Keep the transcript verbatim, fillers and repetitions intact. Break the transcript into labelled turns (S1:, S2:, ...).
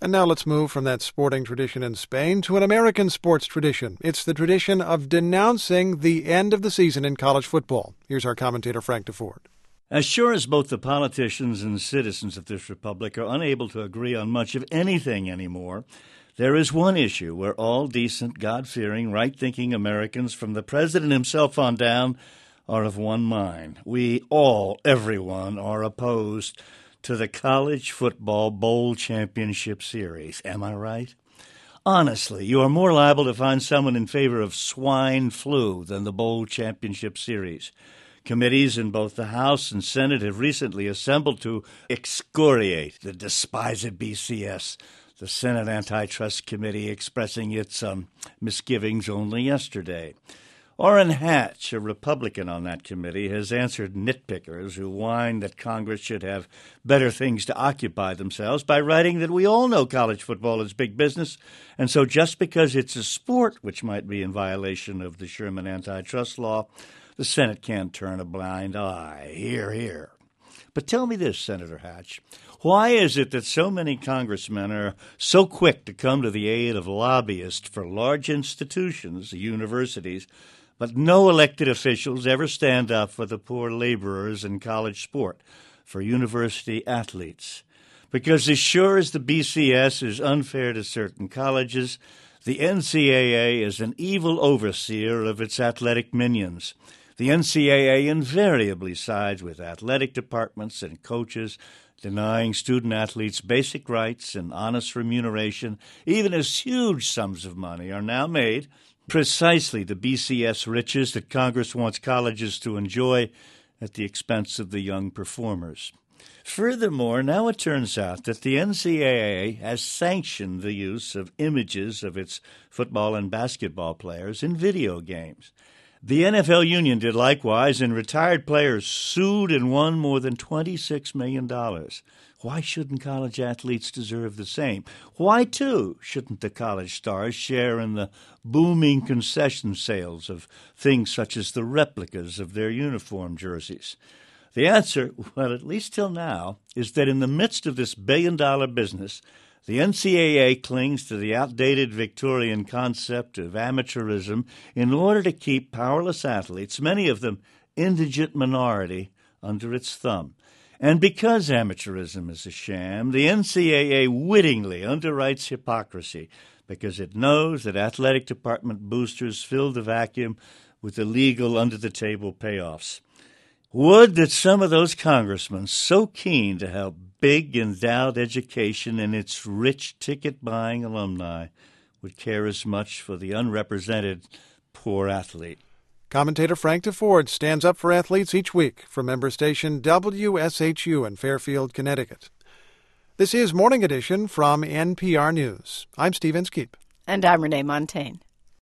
S1: And now let's move from that sporting tradition in Spain to an American sports tradition. It's the tradition of denouncing the end of the season in college football. Here's our commentator, Frank DeFord.
S2: As sure as both the politicians and citizens of this republic are unable to agree on much of anything anymore, there is one issue where all decent, God-fearing, right-thinking Americans, from the president himself on down, are of one mind. We all, everyone, are opposed to the College Football Bowl Championship Series. Am I right? Honestly, you are more liable to find someone in favor of swine flu than the Bowl Championship Series. Committees in both the House and Senate have recently assembled to excoriate the despised B C S, the Senate Antitrust Committee expressing its um, misgivings only yesterday. Orrin Hatch, a Republican on that committee, has answered nitpickers who whine that Congress should have better things to occupy themselves by writing that we all know college football is big business, and so just because it's a sport which might be in violation of the Sherman antitrust law, the Senate can't turn a blind eye. Hear, hear. But tell me this, Senator Hatch. Why is it that so many congressmen are so quick to come to the aid of lobbyists for large institutions, universities, but no elected officials ever stand up for the poor laborers in college sport, for university athletes? Because as sure as the B C S is unfair to certain colleges, the N C double A is an evil overseer of its athletic minions. The N C double A invariably sides with athletic departments and coaches, denying student-athletes basic rights and honest remuneration, even as huge sums of money are now made, precisely the B C S riches that Congress wants colleges to enjoy at the expense of the young performers. Furthermore, now it turns out that the N C double A has sanctioned the use of images of its football and basketball players in video games. The N F L union did likewise, and retired players sued and won more than twenty-six million dollars. Why shouldn't college athletes deserve the same? Why, too, shouldn't the college stars share in the booming concession sales of things such as the replicas of their uniform jerseys? The answer, well, at least till now, is that in the midst of this billion-dollar business, the N C double A clings to the outdated Victorian concept of amateurism in order to keep powerless athletes, many of them indigent minority, under its thumb. And because amateurism is a sham, the N C double A wittingly underwrites hypocrisy because it knows that athletic department boosters fill the vacuum with illegal under-the-table payoffs. Would that some of those congressmen so keen to help big endowed education and its rich ticket-buying alumni would care as much for the unrepresented poor athlete.
S1: Commentator Frank DeFord stands up for athletes each week from member station W S H U in Fairfield, Connecticut. This is Morning Edition from N P R News. I'm Steve Inskeep.
S3: And I'm Renee Montaigne.